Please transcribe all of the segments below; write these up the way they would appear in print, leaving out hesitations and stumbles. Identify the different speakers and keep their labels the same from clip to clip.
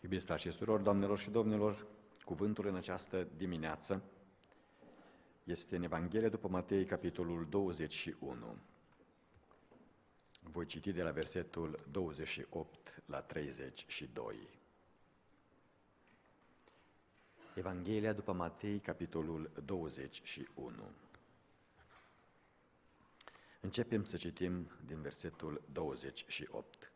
Speaker 1: Iubiți frați și surori, doamnelor și domnilor, cuvântul în această dimineață este în Evanghelia după Matei, capitolul 21. Voi citi de la versetul 28 la 32. Evanghelia după Matei, capitolul 21. Începem să citim din versetul 28.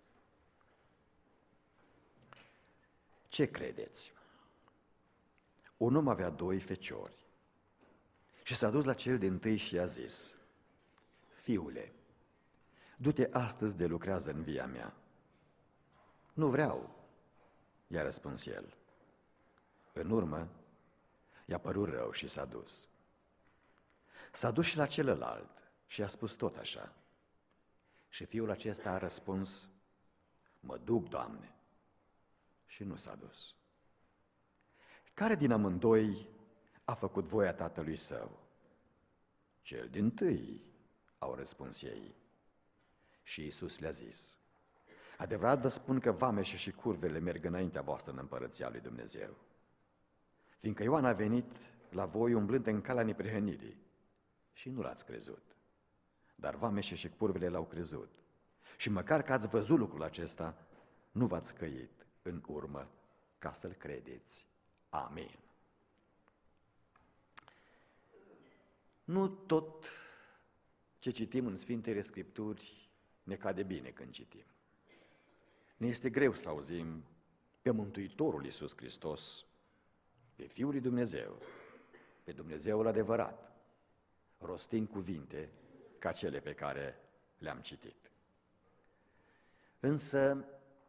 Speaker 1: Ce credeți? Un om avea 2 feciori și s-a dus la cel dintâi și i-a zis: Fiule, du-te astăzi de lucrează în via mea. Nu vreau, i-a răspuns el. În urmă, i-a părut rău și s-a dus. S-a dus și la celălalt și i-a spus tot așa. Și fiul acesta a răspuns: Mă duc, Doamne. Și nu s-a dus. Care din amândoi a făcut voia tatălui său? Cel dintâi, au răspuns ei. Și Iisus le-a zis: Adevărat vă spun că vameșe și curvele merg înaintea voastră în împărăția lui Dumnezeu. Fiindcă Ioan a venit la voi umblând în calea neprihănirii și nu l-ați crezut, dar vameșe și curvele l-au crezut. Și măcar că ați văzut lucrul acesta, nu v-ați căit în urmă ca să-l credeți. Amin. Nu tot ce citim în Sfintele Scripturi ne cade bine când citim. Ne este greu să auzim pe Mântuitorul Iisus Hristos, pe Fiul lui Dumnezeu, pe Dumnezeul adevărat, rostind cuvinte ca cele pe care le-am citit. Însă,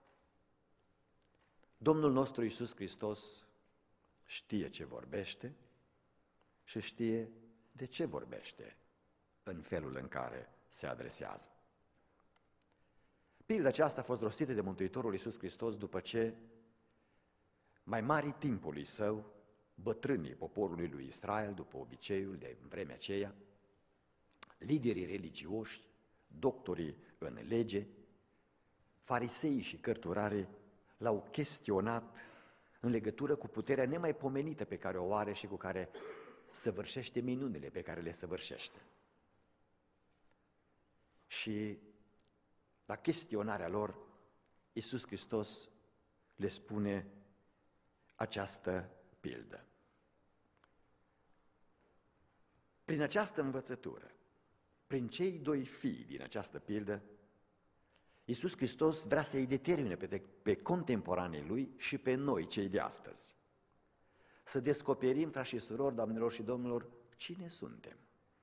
Speaker 1: Domnul nostru Iisus Hristos știe ce vorbește și știe de ce vorbește în felul în care se adresează. Pilda aceasta a fost rostită de Mântuitorul Iisus Hristos după ce mai mari timpului său, bătrânii poporului lui Israel, după obiceiul de vremea aceea, liderii religioși, doctorii în lege, fariseii și cărturarii l-au chestionat în legătură cu puterea nemaipomenită pe care o are și cu care săvârșește minunile pe care le săvârșește. Și la chestionarea lor, Iisus Hristos le spune această pildă. Prin această învățătură, prin cei 2 fii din această pildă, Iisus Hristos vrea să-i determine pe contemporanii Lui și pe noi, cei de astăzi. Să descoperim, frați și surori, doamnelor și domnilor, cine suntem.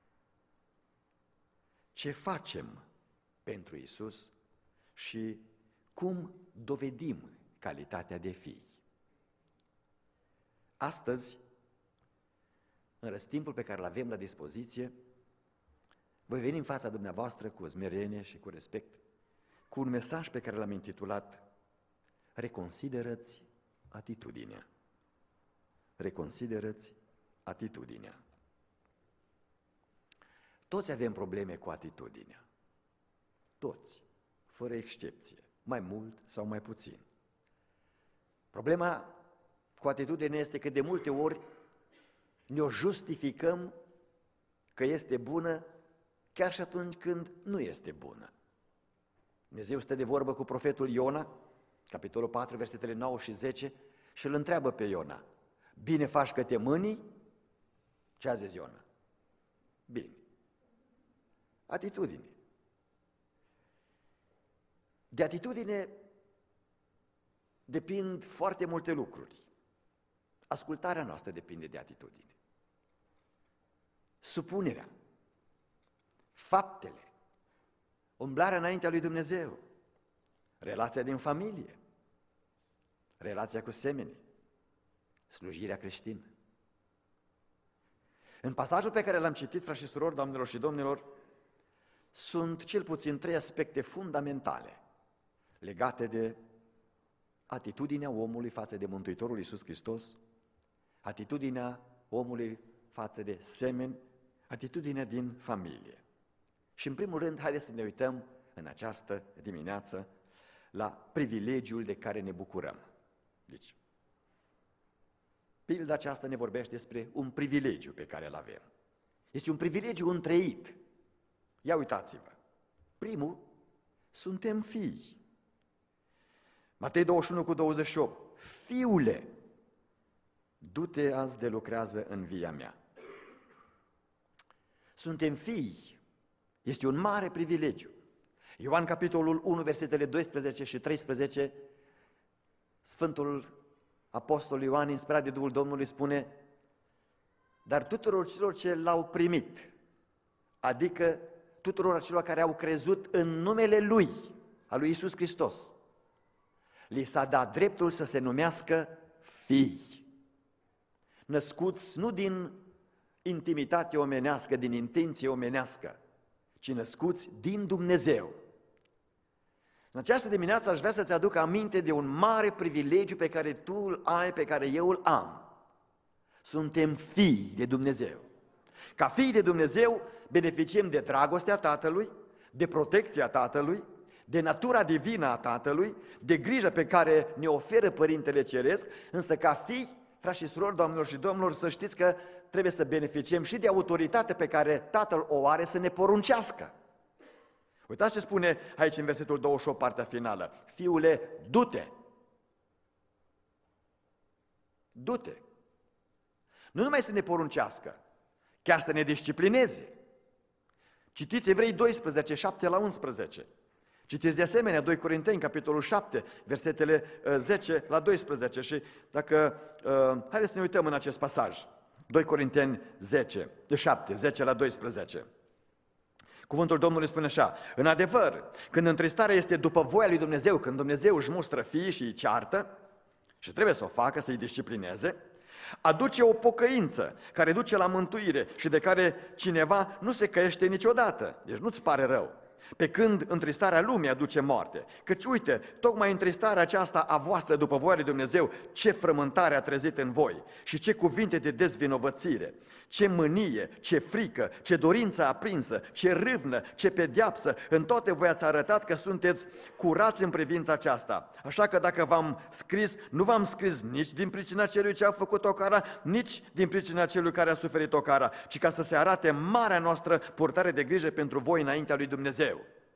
Speaker 1: Ce facem pentru Iisus și cum dovedim calitatea de fii. Astăzi, în răstimpul pe care îl avem la dispoziție, voi veni în fața dumneavoastră cu smerenie și cu respect, cu un mesaj pe care l-am intitulat Reconsideră-ți atitudinea. Reconsideră-ți atitudinea. Toți avem probleme cu atitudinea. Toți, fără excepție, mai mult sau mai puțin. Problema cu atitudinea este că de multe ori ne-o justificăm că este bună chiar și atunci când nu este bună. Dumnezeu stă de vorbă cu profetul Iona, capitolul 4, versetele 9 și 10, și îl întreabă pe Iona: Bine faci că te mânii? Ce a zis Iona? Bine. Atitudine. De atitudine depind foarte multe lucruri. Ascultarea noastră depinde de atitudine. Supunerea, faptele, umblarea înaintea lui Dumnezeu, relația din familie, relația cu semenii, slujirea creștină. În pasajul pe care l-am citit, frați și surori, doamnelor și domnilor, sunt cel puțin 3 aspecte fundamentale legate de atitudinea omului față de Mântuitorul Iisus Hristos, atitudinea omului față de semeni, atitudinea din familie. Și în primul rând, haideți să ne uităm în această dimineață la privilegiul de care ne bucurăm. Deci, pilda aceasta ne vorbește despre un privilegiu pe care îl avem. Este un privilegiu întreit. Ia uitați-vă. Primul, suntem fii. Matei 21:28. Fiule, du-te azi de lucrează în via mea. Suntem fii. Este un mare privilegiu. Ioan capitolul 1, versetele 12 și 13, Sfântul Apostol Ioan, inspirat de Duhul Domnului, spune: dar tuturor celor ce l-au primit, adică tuturor acelor care au crezut în numele Lui, al lui Iisus Hristos, li s-a dat dreptul să se numească fii, născuți nu din intimitate omenească, din intenție omenească, ci născuți din Dumnezeu. În această dimineață aș vrea să-ți aduc aminte de un mare privilegiu pe care tu îl ai, pe care eu îl am. Suntem fii de Dumnezeu. Ca fii de Dumnezeu beneficiem de dragostea Tatălui, de protecția Tatălui, de natura divină a Tatălui, de grijă pe care ne oferă Părintele Ceresc, însă ca fii, frați și surori, doamnelor și domnilor, să știți că trebuie să beneficiem și de autoritatea pe care Tatăl o are să ne poruncească. Uitați ce spune aici în versetul 28, partea finală. Fiule, du-te! Du-te! Nu numai să ne poruncească, chiar să ne disciplineze. Citiți Evrei 12, 7-11. Citiți de asemenea 2 Corinteni, capitolul 7, versetele 10 la 12. Și dacă, haideți să ne uităm în acest pasaj. 2 Corinteni 7, 10 la 12. Cuvântul Domnului spune așa: în adevăr, când întristarea este după voia lui Dumnezeu, când Dumnezeu își mustră fiii și îi ceartă, și trebuie să o facă, să îi disciplineze, aduce o pocăință care duce la mântuire și de care cineva nu se căiește niciodată. Deci nu-ți pare rău. Pe când întristarea lumii aduce moarte. Căci uite, tocmai întristarea aceasta a voastră după voia lui Dumnezeu, ce frământare a trezit în voi și ce cuvinte de dezvinovățire, ce mânie, ce frică, ce dorință aprinsă, ce râvnă, ce pedeapsă, în toate voi ați arătat că sunteți curați în privința aceasta. Așa că dacă v-am scris, nu v-am scris nici din pricina celui ce a făcut ocara, nici din pricina celui care a suferit ocara, ci ca să se arate marea noastră purtare de grijă pentru voi înaintea lui Dumnezeu.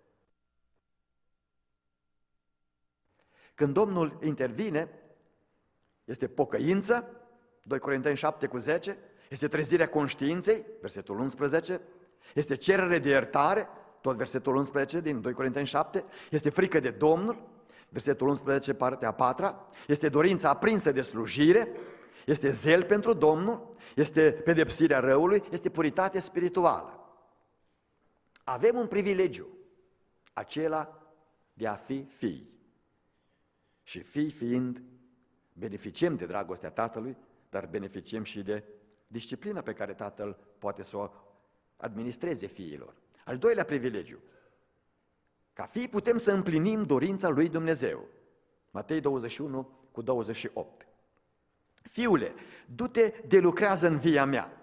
Speaker 1: Când Domnul intervine, este pocăință, 2 Corinteni 7:10, este trezirea conștiinței, versetul 11, este cerere de iertare, tot versetul 11 din 2 Corinteni 7, este frică de Domnul, versetul 11, partea a 4-a, este dorința aprinsă de slujire, este zel pentru Domnul, este pedepsirea răului, este puritate spirituală. Avem un privilegiu, acela de a fi fii. Și fii fiind, beneficiem de dragostea Tatălui, dar beneficiem și de disciplina pe care Tatăl poate să o administreze fiilor. Al doilea privilegiu, ca fii putem să împlinim dorința lui Dumnezeu. Matei 21:28. Fiule, du-te de lucrează în via mea.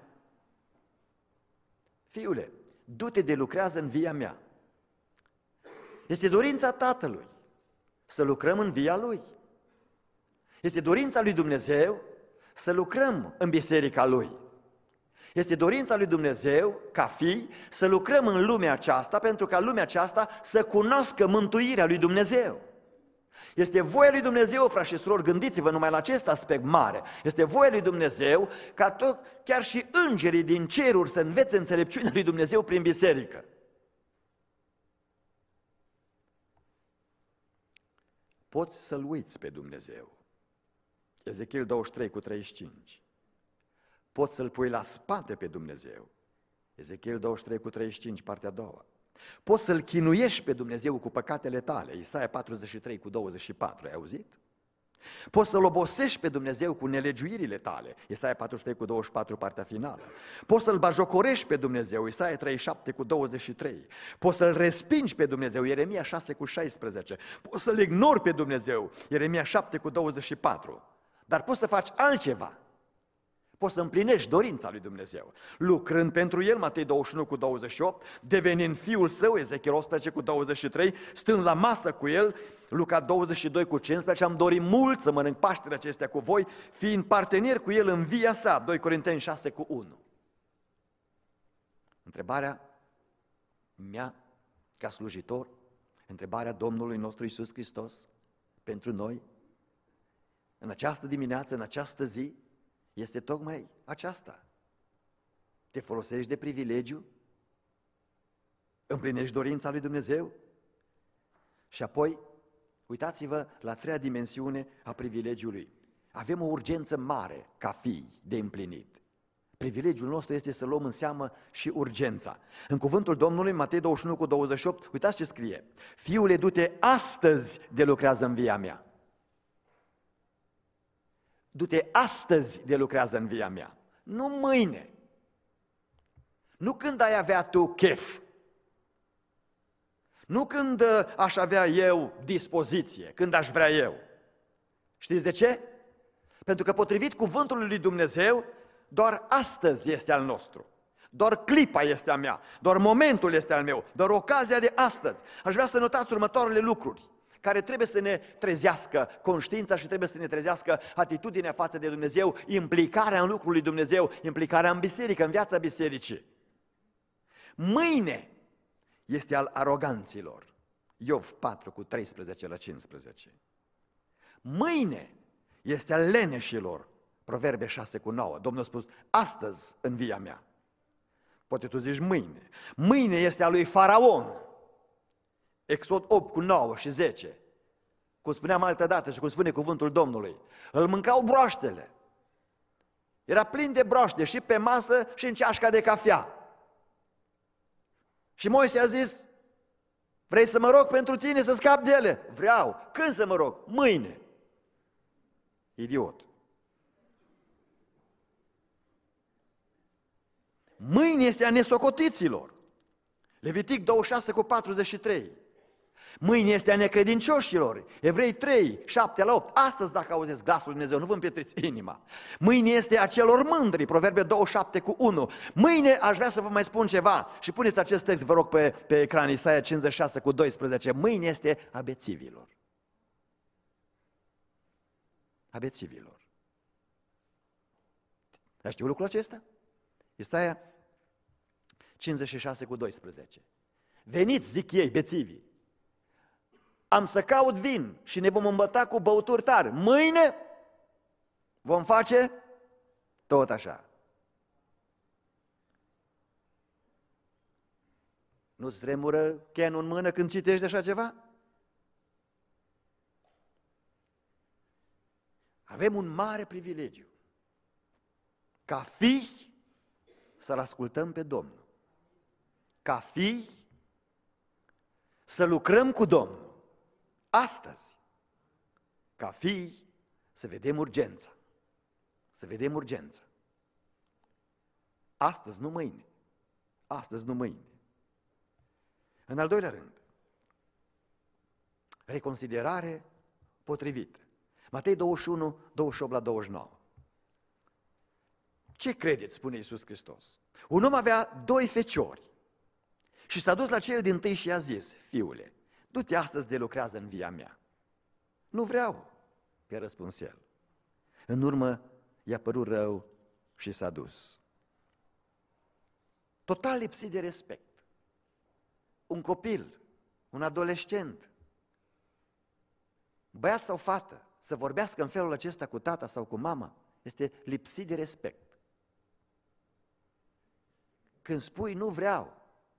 Speaker 1: Fiule, du-te de lucrează în via mea. Este dorința Tatălui să lucrăm în via Lui. Este dorința lui Dumnezeu să lucrăm în biserica Lui. Este dorința lui Dumnezeu, ca fii, să lucrăm în lumea aceasta, pentru ca lumea aceasta să cunoască mântuirea lui Dumnezeu. Este voia lui Dumnezeu, frați și surori, gândiți-vă numai la acest aspect mare. Este voia lui Dumnezeu ca chiar și îngerii din ceruri să învețe înțelepciunea lui Dumnezeu prin biserică. Poți să-L uiți pe Dumnezeu. Ezechiel 23:35. Poți să-L pui la spate pe Dumnezeu. Ezechiel 23:35, partea a doua. Poți să-L chinuiești pe Dumnezeu cu păcatele tale. Isaia 43:24, ai auzit? Poți să-L obosești pe Dumnezeu cu nelegiuirile tale. Isaia 43:24, partea finală. Poți să-L bajocorești pe Dumnezeu. Isaia 37:23. Poți să-L respingi pe Dumnezeu. Ieremia 6:16. Poți să-L ignori pe Dumnezeu. Ieremia 7:24. Dar poți să faci altceva. Poți să împlinești dorința lui Dumnezeu, lucrând pentru El, Matei 21:28, devenind fiul său, Ezechiel 18:23, stând la masă cu El, Luca 22:15, am dorit mult să mănânc Paștele acestea cu voi, fiind partener cu El în via sa, 2 Corinteni 6:1. Întrebarea mea, ca slujitor, întrebarea Domnului nostru Iisus Hristos pentru noi, în această dimineață, în această zi, este tocmai aceasta. Te folosești de privilegiu? Împlinești dorința lui Dumnezeu? Și apoi, uitați-vă la a treia dimensiune a privilegiului. Avem o urgență mare ca fii de împlinit. Privilegiul nostru este să luăm în seamă și urgența. În cuvântul Domnului, Matei 21:28, uitați ce scrie. Fiule, du-te astăzi de lucrează în via mea. Du-te astăzi de lucrează în via mea. Nu mâine. Nu când ai avea tu chef. Nu când aș avea eu dispoziție, când aș vrea eu. Știți de ce? Pentru că potrivit cuvântului lui Dumnezeu, doar astăzi este al nostru. Doar clipa este a mea, doar momentul este al meu, doar ocazia de astăzi. Aș vrea să notați următoarele lucruri care trebuie să ne trezească conștiința și trebuie să ne trezească atitudinea față de Dumnezeu, implicarea în lucrul lui Dumnezeu, implicarea în biserică, în viața bisericii. Mâine este al aroganților. Iov 4:13-15. Mâine este al leneșilor. Proverbe 6:9. Domnul a spus, astăzi în via mea. Poate tu zici mâine. Mâine este al lui Faraon. Exod 8:9 și 10. Cum spuneam altă dată și cum spune cuvântul Domnului. Îl mâncau broaștele. Era plin de broaște și pe masă și în ceașca de cafea. Și Moise a zis, vrei să mă rog pentru tine să scap de ele? Vreau. Când să mă rog? Mâine. Idiot. Mâine este a nesocotiților. Levitic 26:43. Mâine este a necredincioșilor. Evrei 3:7-8. Astăzi, dacă auziți glasul lui Dumnezeu, nu vă împietriți inima. Mâine este a celor mândri. Proverbe 27:1. Mâine aș vrea să vă mai spun ceva. Și puneți acest text, vă rog, pe ecran, Isaia 56:12. Mâine este a bețivilor. A bețivilor. Dar știu lucrul acesta? Isaia 56:12. Veniți, zic ei, bețivii, am să caut vin și ne vom îmbăta cu băuturi tari. Mâine vom face tot așa. Nu-ți tremură chenul în mână când citești așa ceva? Avem un mare privilegiu. Ca fii să-L ascultăm pe Domnul. Ca fii să lucrăm cu Domnul. Astăzi, ca fii, să vedem urgența. Să vedem urgența. Astăzi, nu mâine. Astăzi, nu mâine. În al doilea rând, reconsiderare potrivită. Matei 21:28-29. Ce credeți, spune Iisus Hristos? Un om avea 2 feciori și s-a dus la cel dintâi și i-a zis, fiule, du-te astăzi de lucrează în via mea. Nu vreau, i-a răspuns el. În urmă i-a părut rău și s-a dus. Total lipsit de respect. Un copil, un adolescent, băiat sau fată, să vorbească în felul acesta cu tata sau cu mama, este lipsit de respect. Când spui nu vreau,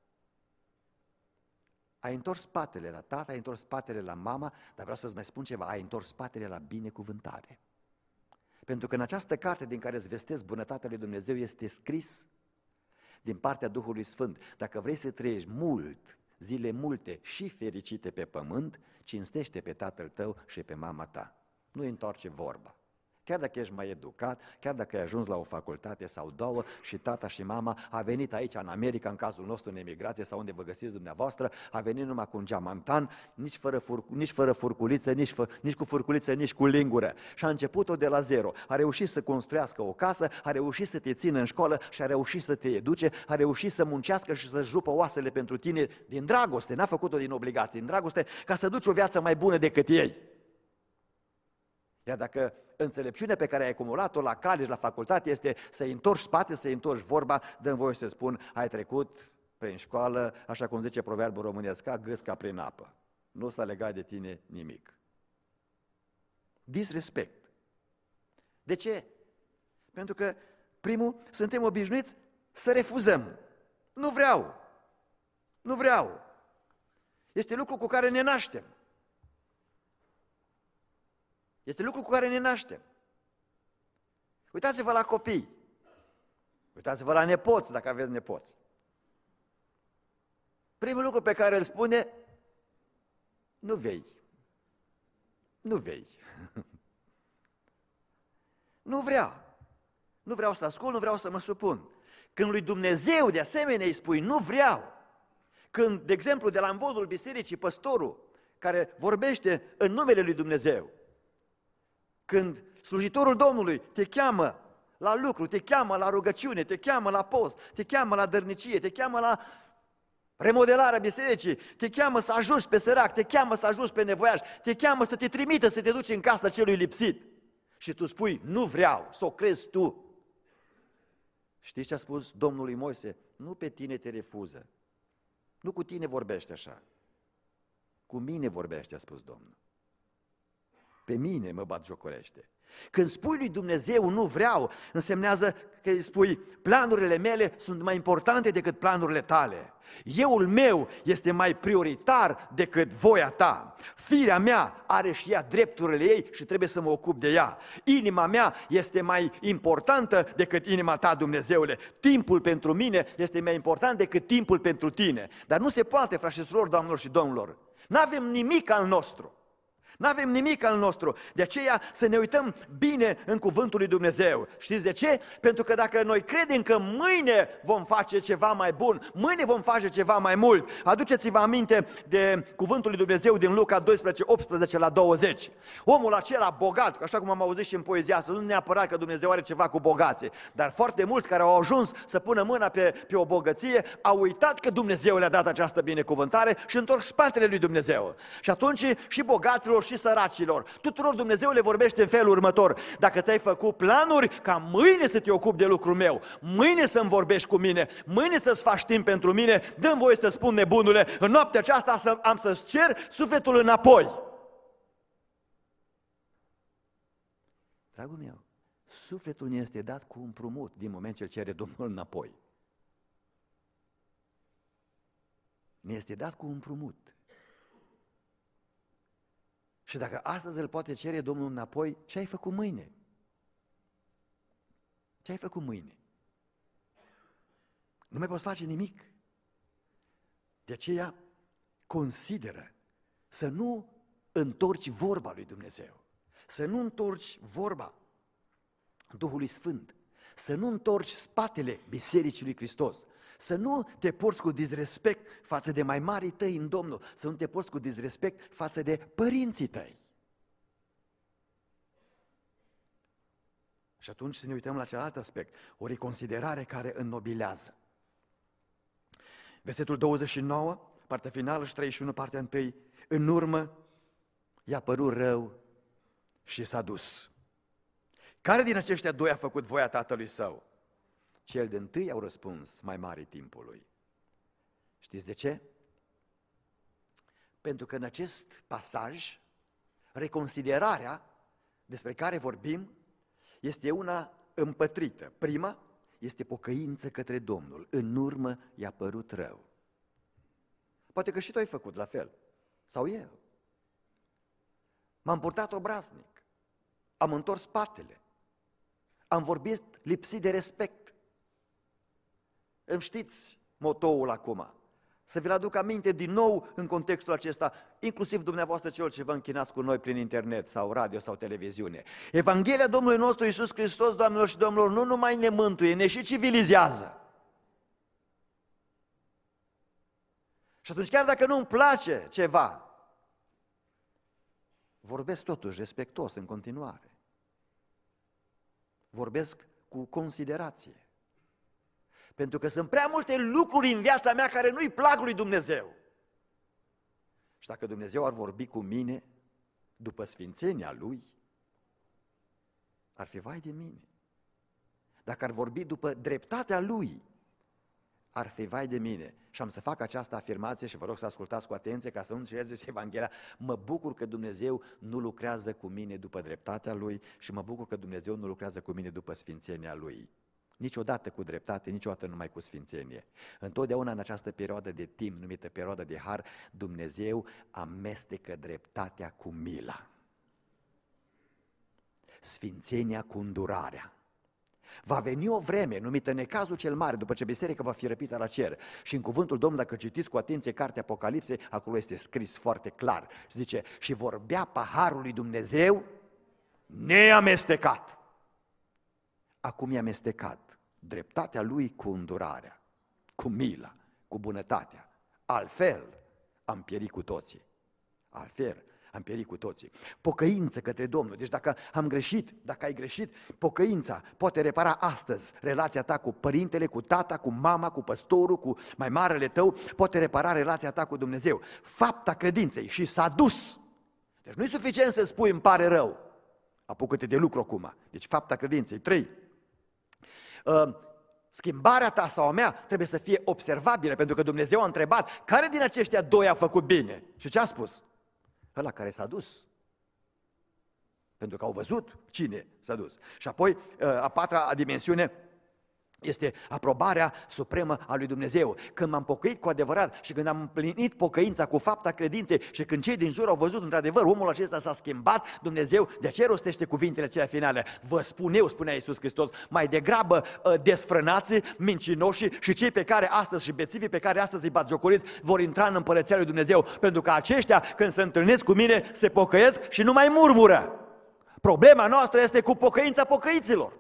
Speaker 1: ai întors spatele la tata, ai întors spatele la mama, dar vreau să-ți mai spun ceva, ai întors spatele la binecuvântare. Pentru că în această carte din care îți vestesc bunătatea lui Dumnezeu este scris din partea Duhului Sfânt, dacă vrei să trăiești mult, zile multe și fericite pe pământ, cinstește pe tatăl tău și pe mama ta. Nu întoarce vorba. chiar dacă ești mai educat, chiar dacă ai ajuns la o facultate sau două și tata și mama a venit aici în America, în cazul nostru în emigrație sau unde vă găsiți dumneavoastră, a venit numai cu un geamantan, nici fără furculiță, nici cu furculiță, nici cu lingură. Și a început-o de la zero. A reușit să construiască o casă, a reușit să te țină în școală și a reușit să te educe, a reușit să muncească și să-și rupă oasele pentru tine din dragoste, n-a făcut-o din obligație, din dragoste, ca să duci o viață mai bună decât ei. Iar dacă înțelepciunea pe care ai acumulat-o la college, la facultate, este să-i întorci spate, să-i întorci vorba, dă-mi voie să spun, ai trecut prin școală, așa cum zice proverbul românesc, ca gâsca prin apă. Nu s-a legat de tine nimic. Disrespect. De ce? Pentru că, primul, suntem obișnuiți să refuzăm. Nu vreau. Este lucru cu care ne naștem. Uitați-vă la copii. Uitați-vă la nepoți, dacă aveți nepoți. Primul lucru pe care îl spune, nu vei. Nu vreau să ascult, nu vreau să mă supun. Când lui Dumnezeu de asemenea îi spui, nu vreau. Când, de exemplu, de la învodul bisericii, păstorul care vorbește în numele lui Dumnezeu, când slujitorul Domnului te cheamă la lucru, te cheamă la rugăciune, te cheamă la post, te cheamă la dărnicie, te cheamă la remodelarea bisericii, te cheamă să ajungi pe sărac, te cheamă să ajungi pe nevoiaș, te cheamă să te trimită să te duci în casa celui lipsit. Și tu spui, nu vreau, să o crezi tu. Știți ce a spus Domnul lui Moise? Nu pe tine te refuză. Nu cu tine vorbește așa. Cu mine vorbește, a spus Domnul. Pe mine mă batjocorește. Când spui lui Dumnezeu nu vreau, însemnează că îi spui planurile mele sunt mai importante decât planurile tale. Euul meu este mai prioritar decât voia ta. Firea mea are și ea drepturile ei și trebuie să mă ocup de ea. Inima mea este mai importantă decât inima ta, Dumnezeule. Timpul pentru mine este mai important decât timpul pentru tine. Dar nu se poate, frați și surori, doamnelor și domnilor. N-avem nimic al nostru. N-avem nimic al nostru, de aceea să ne uităm bine în cuvântul lui Dumnezeu. Știți de ce? Pentru că dacă noi credem că mâine vom face ceva mai bun, mâine vom face ceva mai mult, aduceți-vă aminte de cuvântul lui Dumnezeu din Luca 12, 18 la 20. Omul acela bogat, așa cum am auzit și în poezia asta, nu neapărat că Dumnezeu are ceva cu bogații, dar foarte mulți care au ajuns să pună mâna pe o bogăție, au uitat că Dumnezeu le-a dat această binecuvântare și întorc spatele lui Dumnezeu. Și atunci și bogaților și săracilor, tuturor Dumnezeu le vorbește în felul următor: dacă ți-ai făcut planuri ca mâine să te ocupi de lucrul meu, mâine să-mi vorbești cu mine, mâine să-ți faci timp pentru mine, dă-mi voie să spun, nebunule, în noaptea aceasta am să-ți cer sufletul înapoi. Dragul meu, sufletul ne este dat cu împrumut din moment ce îl cere Domnul înapoi. Ne este dat cu împrumut. Și dacă astăzi îl poate cere Domnul înapoi, ce ai făcut mâine? Ce ai făcut mâine? Nu mai poți face nimic. De aceea consideră să nu întorci vorba lui Dumnezeu, să nu întorci vorba Duhului Sfânt, să nu întorci spatele Bisericii lui Hristos, să nu te porți cu disrespect față de mai marii tăi în Domnul, să nu te porți cu disrespect față de părinții tăi. Și atunci să ne uităm la celălalt aspect, o reconsiderare care înnobilează. Versetul 29, partea finală, și 31, partea 1, în urmă i-a părut rău și s-a dus. Care din aceștia doi a făcut voia tatălui său? Cel dintâi au răspuns, mai mare timpului. Știți de ce? Pentru că în acest pasaj, reconsiderarea despre care vorbim este una împătrită. Prima este pocăință către Domnul, în urmă i-a părut rău. Poate că și tu ai făcut la fel, sau eu. M-am purtat obraznic, am întors spatele, am vorbit lipsit de respect. Îmi știți motoul acum, Să vi-l aduc aminte din nou în contextul acesta, inclusiv dumneavoastră celor ce vă închinați cu noi prin internet sau radio sau televiziune. Evanghelia Domnului nostru Iisus Hristos, doamnelor și domnilor, nu numai ne mântuie, ne și civilizează. Și atunci, chiar dacă nu-mi place ceva, vorbesc totuși respectos în continuare. Vorbesc cu considerație. Pentru că sunt prea multe lucruri în viața mea care nu-i plac lui Dumnezeu. Și dacă Dumnezeu ar vorbi cu mine după sfințenia Lui, ar fi vai de mine. Dacă ar vorbi după dreptatea Lui, ar fi vai de mine. Și am să fac această afirmație și vă rog să ascultați cu atenție ca să nu înțelegeți Evanghelia. Mă bucur că Dumnezeu nu lucrează cu mine după dreptatea Lui și mă bucur că Dumnezeu nu lucrează cu mine după sfințenia Lui. Niciodată cu dreptate, niciodată numai cu sfințenie. Întotdeauna în această perioadă de timp, numită perioadă de har, Dumnezeu amestecă dreptatea cu mila. Sfințenia cu îndurarea. Va veni o vreme numită necazul cel mare, după ce biserica va fi răpită la cer. Și în cuvântul Domnului, dacă citiți cu atenție cartea Apocalipsei, acolo este scris foarte clar. Și zice, și vorbea paharul lui Dumnezeu neamestecat. Acum e amestecat dreptatea lui cu îndurarea, cu mila, cu bunătatea. Altfel am pierit cu toții. Altfel am pierit cu toții. Pocăință către Domnul. Deci dacă am greșit, dacă ai greșit, pocăința poate repara astăzi relația ta cu părintele, cu tata, cu mama, cu păstorul, cu mai marele tău, poate repara relația ta cu Dumnezeu. Fapta credinței și s-a dus. Deci nu e suficient să spui îmi pare rău. Apucă-te de lucru acum. Deci fapta credinței. 3. Schimbarea ta sau a mea trebuie să fie observabilă, pentru că Dumnezeu a întrebat care din aceștia doi a făcut bine. Și ce a spus? Ăla care s-a dus. Pentru că au văzut cine s-a dus. Și apoi, a patra dimensiune este aprobarea supremă a lui Dumnezeu. Când m-am pocăit cu adevărat și când am împlinit pocăința cu fapta credinței și când cei din jur au văzut într-adevăr omul acesta s-a schimbat, Dumnezeu de aceea rostește cuvintele acelea finale. Vă spun eu, spunea Iisus Hristos, mai degrabă desfrânații, mincinoșii și cei pe care astăzi și bețivii pe care astăzi îi batjocoriți vor intra în împărăția lui Dumnezeu. Pentru că aceștia, când se întâlnesc cu mine, se pocăiesc și nu mai murmură. Problema noastră este cu pocăința pocăiților.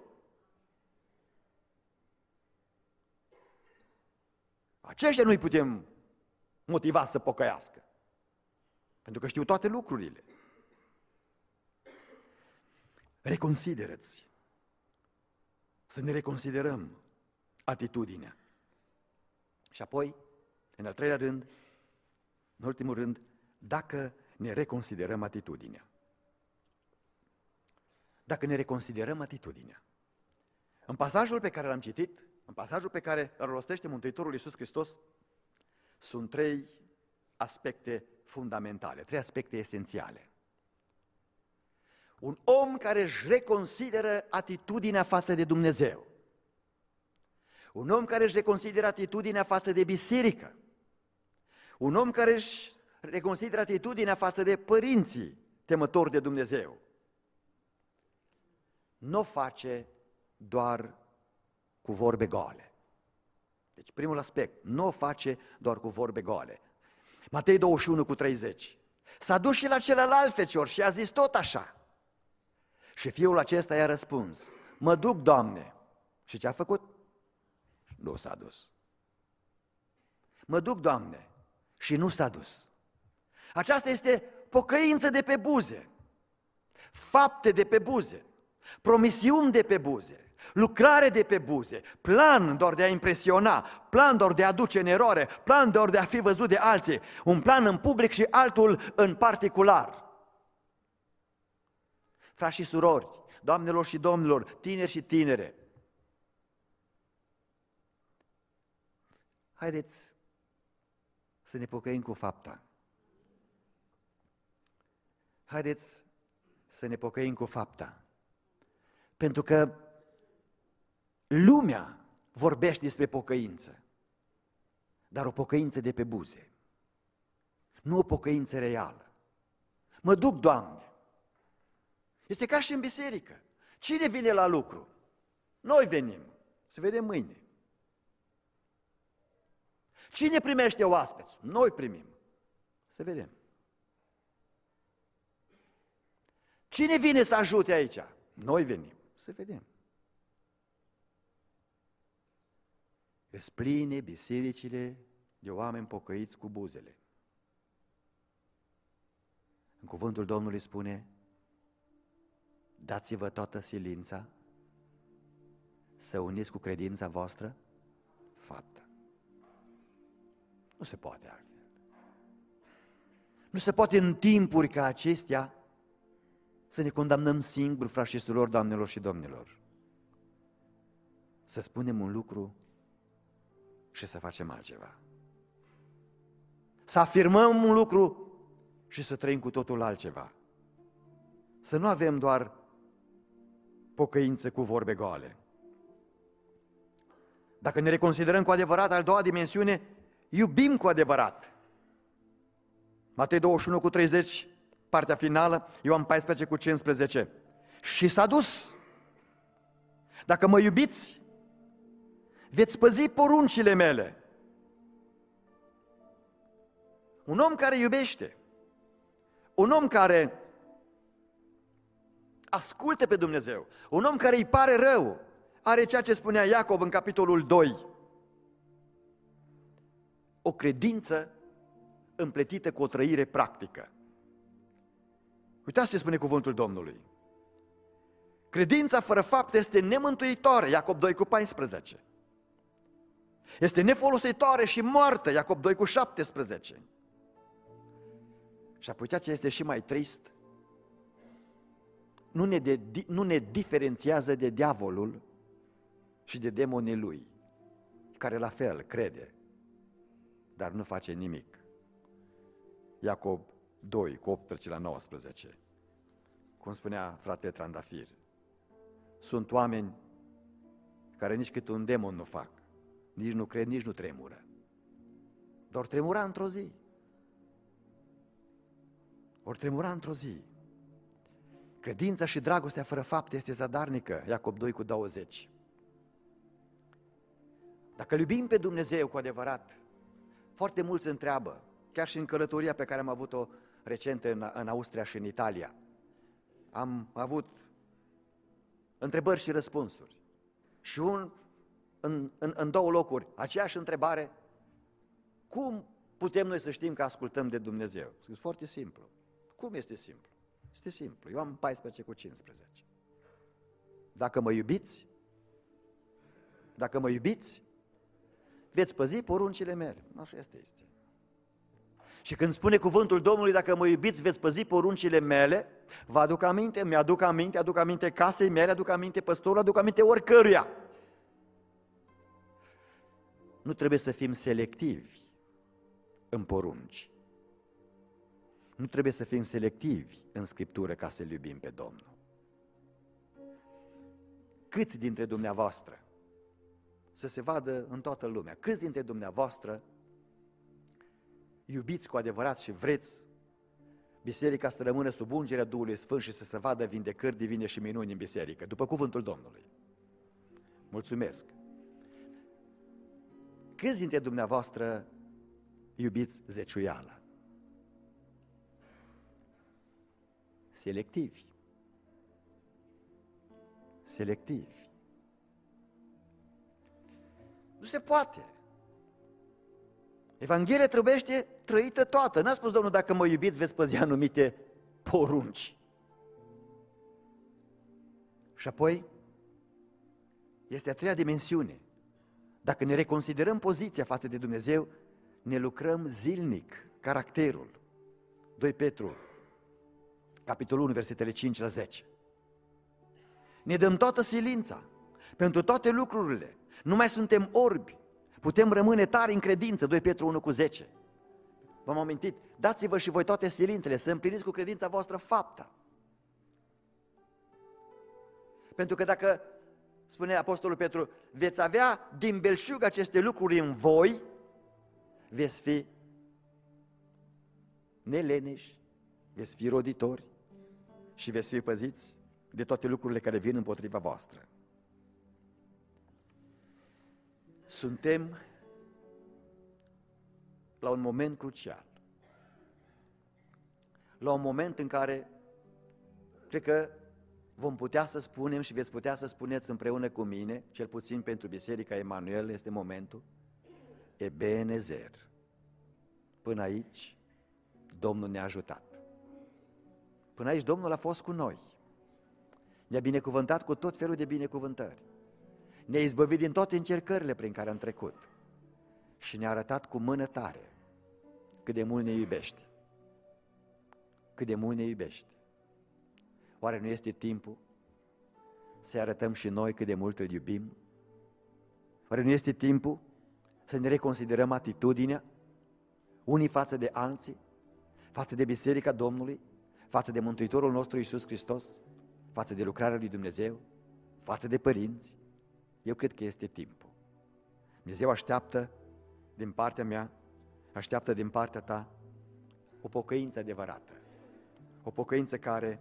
Speaker 1: Aceștia nu-i putem motiva să pocăiască, pentru că știu toate lucrurile. Reconsideră-ți, să ne reconsiderăm atitudinea. Și apoi, în al treilea rând, în ultimul rând, dacă ne reconsiderăm atitudinea. Dacă ne reconsiderăm atitudinea. În pasajul pe care l-am citit, în pasajul pe care îl rostește Mântuitorul Iisus Hristos, sunt 3 aspecte fundamentale, 3 aspecte esențiale. Un om care își reconsideră atitudinea față de Dumnezeu. Un om care își reconsideră atitudinea față de biserică. Un om care își reconsideră atitudinea față de părinții temători de Dumnezeu. Nu o face doar cu vorbe goale. Deci primul aspect, nu o face doar cu vorbe goale. Matei 21:30. S-a dus și la celălalt fecior și a zis tot așa. Și fiul acesta i-a răspuns, mă duc, Doamne. Și ce a făcut? Nu s-a dus. Mă duc, Doamne. Și nu s-a dus. Aceasta este pocăință de pe buze, fapte de pe buze, promisiuni de pe buze, lucrare de pe buze, plan doar de a impresiona, plan doar de a aduce în eroare, plan doar de a fi văzut de alții, un plan în public și altul în particular. Frați și surori, doamnelor și domnilor, tineri și tinere, haideți să ne pocăim cu fapta. Haideți să ne pocăim cu fapta. Pentru că lumea vorbește despre pocăință, dar o pocăință de pe buze, nu o pocăință reală. Mă duc, Doamne. Este ca și în biserică. Cine vine la lucru? Noi venim. Să vedem mâine. Cine primește oaspeți? Noi primim. Să vedem. Cine vine să ajute aici? Noi venim. Să vedem. Îs pline bisericile de oameni pocăiți cu buzele. În cuvântul Domnului spune: dați-vă toată silința să uniți cu credința voastră faptă. Nu se poate altfel. Nu se poate în timpuri ca acestea să ne condamnăm singuri, frați și surori, doamnelor și domnilor. Să spunem un lucru și să facem altceva. Să afirmăm un lucru și să trăim cu totul altceva. Să nu avem doar pocăință cu vorbe goale. Dacă ne reconsiderăm cu adevărat, a doua dimensiune, iubim cu adevărat. Matei 21:30, partea finală, Ioan 14:15. Și s-a dus. Dacă mă iubiți, veți păzi poruncile mele. Un om care iubește, un om care ascultă pe Dumnezeu, un om care îi pare rău, are ceea ce spunea Iacob în capitolul 2. O credință împletită cu o trăire practică. Uitați ce spune cuvântul Domnului. Credința fără fapte este nemântuitoare, Iacob 2:14. Este nefolositoare și moartă, Iacob 2:17. Și apoi ceea ce este și mai trist, nu ne diferențiază de diavolul și de demonii lui, care la fel crede, dar nu face nimic. Iacob 2:18-19. Cum spunea fratele Trandafir, sunt oameni care nici cât un demon nu fac, nici nu cred, nici nu tremură. Dar tremura într-o zi. Ori tremura într-o zi. Credința și dragostea fără fapte este zadarnică, Iacob 2:20. Dacă iubim pe Dumnezeu cu adevărat, foarte mulți întreabă, chiar și în călătoria pe care am avut-o recent în Austria și în Italia, am avut întrebări și răspunsuri. Și în două locuri, aceeași întrebare: cum putem noi să știm că ascultăm de Dumnezeu? Este foarte simplu. Cum este simplu? Este simplu. Ioan 14:15. Dacă mă iubiți, veți păzi poruncile mele. Așa este. Și când spune cuvântul Domnului, dacă mă iubiți, veți păzi poruncile mele, vă aduc aminte, mi-aduc aminte casei mele, aduc aminte păstorul, aduc aminte oricăruia. Nu trebuie să fim selectivi în porunci. Nu trebuie să fim selectivi în Scriptură ca să-L iubim pe Domnul. Câți dintre dumneavoastră, să se vadă în toată lumea, câți dintre dumneavoastră iubiți cu adevărat și vreți biserica să rămână sub ungerea Duhului Sfânt și să se vadă vindecări divine și minuni în biserică, după cuvântul Domnului? Mulțumesc! Câți dintre dumneavoastră iubiți zeciuiala? Selectivi. Nu se poate. Evanghelia trebuiește trăită toată. N-a spus Domnul, dacă mă iubiți, veți păzi anumite porunci. Și apoi, este a treia dimensiune. Dacă ne reconsiderăm poziția față de Dumnezeu, ne lucrăm zilnic caracterul. 2 Petru, capitolul 1, versetele 5-10. Ne dăm toată silința pentru toate lucrurile. Nu mai suntem orbi. Putem rămâne tari în credință, 2 Petru 1:10. V-am amintit, dați-vă și voi toate silințele, să împliniți cu credința voastră fapta. Pentru că dacă, spune Apostolul Petru, veți avea din belșug aceste lucruri în voi, veți fi neleniși, veți fi roditori și veți fi păziți de toate lucrurile care vin împotriva voastră. Suntem la un moment crucial. La un moment în care cred că vom putea să spunem și veți putea să spuneți împreună cu mine, cel puțin pentru Biserica Emanuel este momentul, Ebenezer. Până aici Domnul ne-a ajutat. Până aici Domnul a fost cu noi. Ne-a binecuvântat cu tot felul de binecuvântări. Ne-a izbăvit din toate încercările prin care am trecut. Și ne-a arătat cu mână tare cât de mult ne iubește. Cât de mult ne iubește. Oare nu este timpul să arătăm și noi cât de mult îl iubim? Oare nu este timpul să ne reconsiderăm atitudinea unii față de alții, față de Biserica Domnului, față de Mântuitorul nostru Iisus Hristos, față de lucrarea lui Dumnezeu, față de părinți? Eu cred că este timpul. Dumnezeu așteaptă din partea mea, așteaptă din partea ta o pocăință adevărată, o pocăință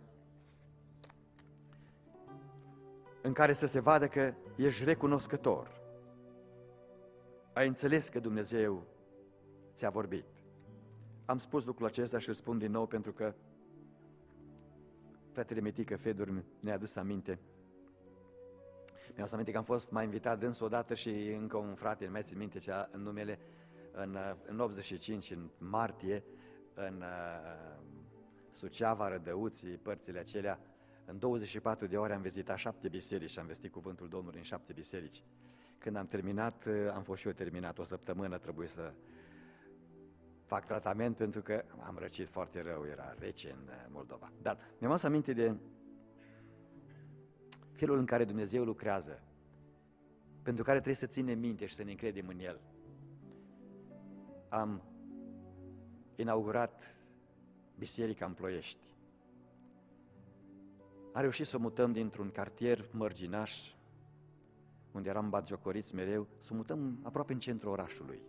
Speaker 1: în care să se vadă că ești recunoscător. Ai înțeles că Dumnezeu ți-a vorbit. Am spus lucrul acesta și îl spun din nou pentru că fratele Mitică Fedor ne-a adus aminte. Mi-a adus aminte că am fost mai invitat dânsul odată și încă un frate, nu mai țin minte cea în numele, în 85, în martie, în Suceava, Rădăuții, părțile acelea. În 24 de ore am vizitat 7 biserici și am vestit cuvântul Domnului în 7 biserici. Când am terminat, am fost și eu terminat, o săptămână trebuie să fac tratament pentru că am răcit foarte rău, era rece în Moldova. Dar mi-am adus aminte de felul în care Dumnezeu lucrează, pentru care trebuie să ținem minte și să ne încredem în El. Am inaugurat biserica în Ploiești. Am reușit să o mutăm dintr-un cartier mărginaș, unde eram batjocoriți mereu, să o mutăm aproape în centrul orașului.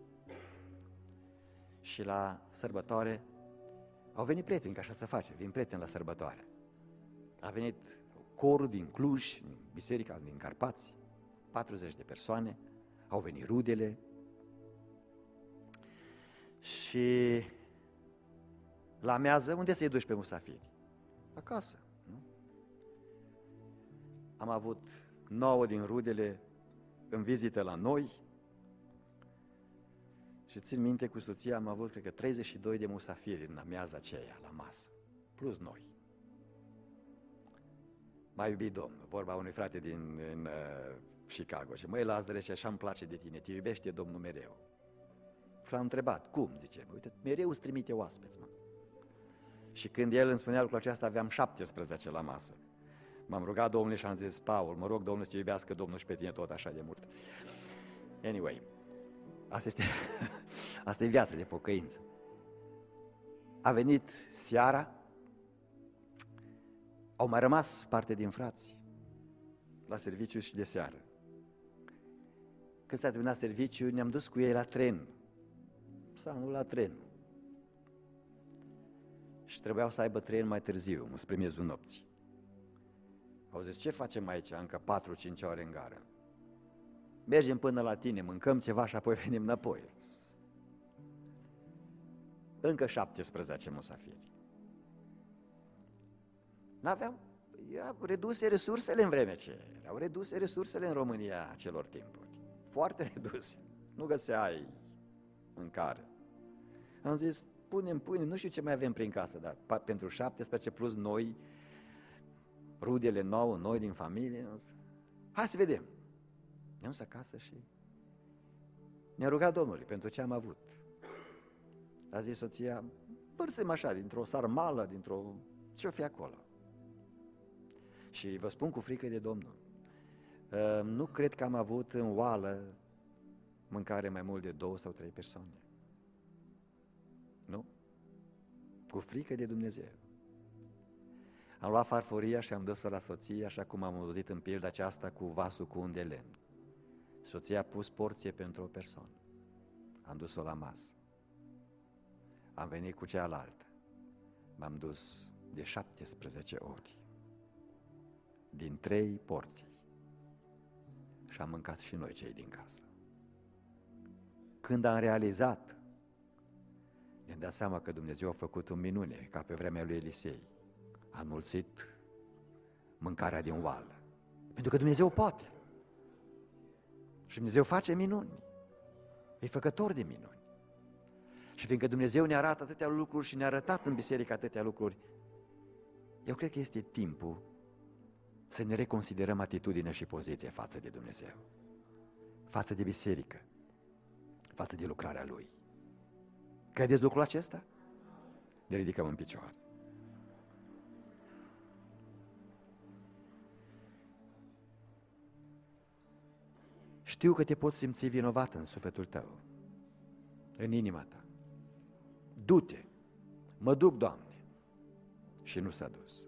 Speaker 1: Și la sărbătoare au venit prieteni, că așa se face, vin prieteni la sărbătoare. A venit corul din Cluj, din biserica din Carpați, 40 de persoane, au venit rudele și la amiază, unde să-i duci pe musafiri? Acasă, nu? Am avut 9 din rudele în vizită la noi și țin minte, cu soția am avut, cred că, 32 de musafiri în amiaza aceea, la masă, plus noi. M-a iubit Domnul, vorba unui frate din Chicago, și măi, Lazare, și așa îmi place de tine, te iubește Domnul mereu. Și l-am întrebat, cum, zice, uite, mereu îți trimite oaspeți, mă. Și când el îmi spunea lucrul acesta, aveam 17 la masă. M-am rugat Domnului și am zis, Paul, mă rog Domnul să te iubească Domnul și pe tine tot așa de mult. Anyway, asta e viața de pocăință. A venit seara, au mai rămas parte din frați la serviciu și de seară. Când s-a terminat serviciu, ne-am dus cu ei la tren, sau nu la tren. Și trebuiau să aibă tren mai târziu, spre miezul nopții. Au zis, ce facem aici, încă 4-5 ore în gară? Mergem până la tine, mâncăm ceva și apoi venim înapoi. Încă 17 musafiri. N-aveam, erau reduse resursele în vremea aceea, erau reduse resursele în România acelor timpuri. Foarte reduse, nu găseai mâncare. Am zis, punem pâine, nu știu ce mai avem prin casă, dar pentru 17 plus noi, rudele nouă, noi din familie, hai să vedem. Ne-am dus acasă și ne-a rugat Domnului pentru ce am avut. A zis soția, părțim așa, dintr-o sarmală, ce-o fi acolo. Și vă spun cu frică de Domnul, nu cred că am avut în oală mâncare mai mult de 2 sau 3 persoane. Nu? Cu frică de Dumnezeu. Am luat farfuria și am dus-o la soție, așa cum am auzit în pilda aceasta cu vasul cu un de lemn. Soția a pus porție pentru o persoană. Am dus-o la masă. Am venit cu cealaltă. M-am dus de 17 ori. Din 3 porții. Și am mâncat și noi cei din casă. Când am realizat ne-am dat seama că Dumnezeu a făcut o minune, ca pe vremea lui Elisei. A înmulțit mâncarea din oală. Pentru că Dumnezeu poate. Și Dumnezeu face minuni. E făcător de minuni. Și fiindcă Dumnezeu ne arată atâtea lucruri și ne-a arătat în biserică atâtea lucruri, eu cred că este timpul să ne reconsiderăm atitudinea și poziția față de Dumnezeu, față de biserică, față de lucrarea Lui. Credeți lucrul acesta? Ne ridicăm în picioare. Știu că te poți simți vinovat în sufletul tău, în inima ta. Du-te, mă duc, Doamne, și nu s-a dus.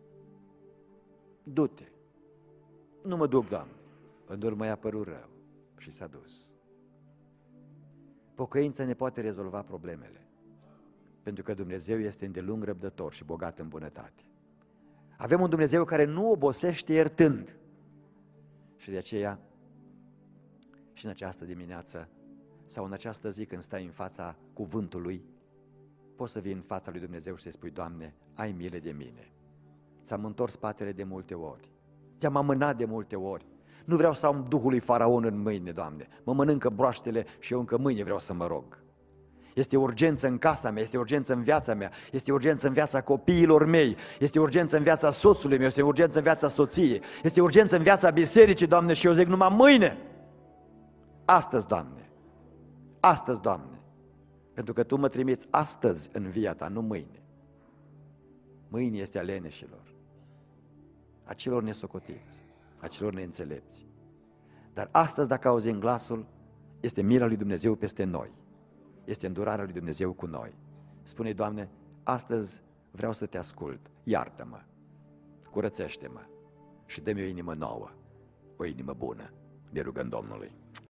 Speaker 1: Du-te, nu mă duc, Doamne, în urmă i-a părut rău și s-a dus. Pocăința ne poate rezolva problemele, pentru că Dumnezeu este îndelung răbdător și bogat în bunătate. Avem un Dumnezeu care nu obosește iertând. Și de aceea, și în această dimineață, sau în această zi când stai în fața cuvântului, poți să vii în fața lui Dumnezeu și să-i spui: Doamne, ai milă de mine. Ți-am întors spatele de multe ori. Te-am amânat de multe ori. Nu vreau să am duhul lui Faraon în mâine, Doamne. Mă mănâncă broaștele și eu încă mâine vreau să mă rog. Este urgență în casa mea, este urgență în viața mea, este urgență în viața copiilor mei, este urgență în viața soțului meu, este urgență în viața soției, este urgență în viața bisericii, Doamne, și eu zic numai mâine. Astăzi, Doamne, astăzi, Doamne, pentru că Tu mă trimiți astăzi în via Ta, nu mâine. Mâine este a leneșilor, a celor nesocotiți, a celor neînțelepți. Dar astăzi, dacă auzim glasul, este mila lui Dumnezeu peste noi, este îndurarea lui Dumnezeu cu noi. Spune: Doamne, astăzi vreau să Te ascult, iartă-mă, curățește-mă și dă-mi o inimă nouă, o inimă bună. Ne rugăm Domnului.